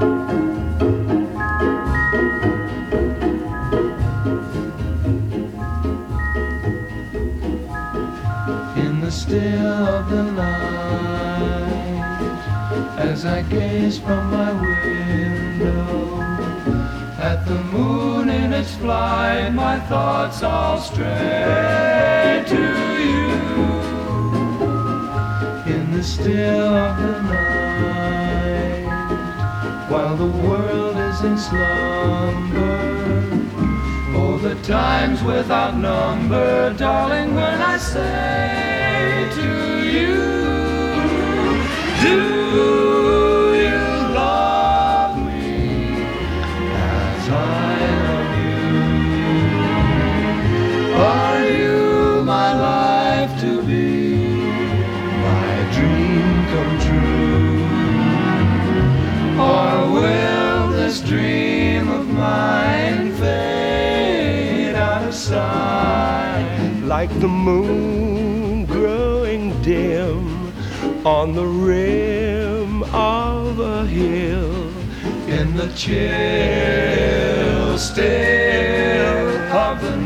In the still of the night, as I gaze from my window at the moon in its flight, my thoughts all stray to you. In the still of the night, while the world is in slumber, oh, the times without number, darling, when I say to you, do you love me as I love you? Are you my life to be, my dream come true? Or will this dream of mine fade out of sight, like the moon growing dim on the rim of a hill, in the chill still of the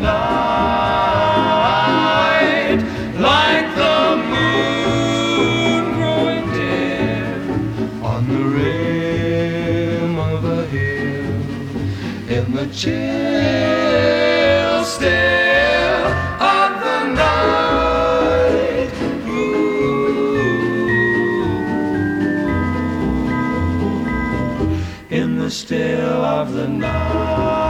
night, like the moon growing dim on the rim of a hill, in the chill still of the night. Ooh, in the still of the night.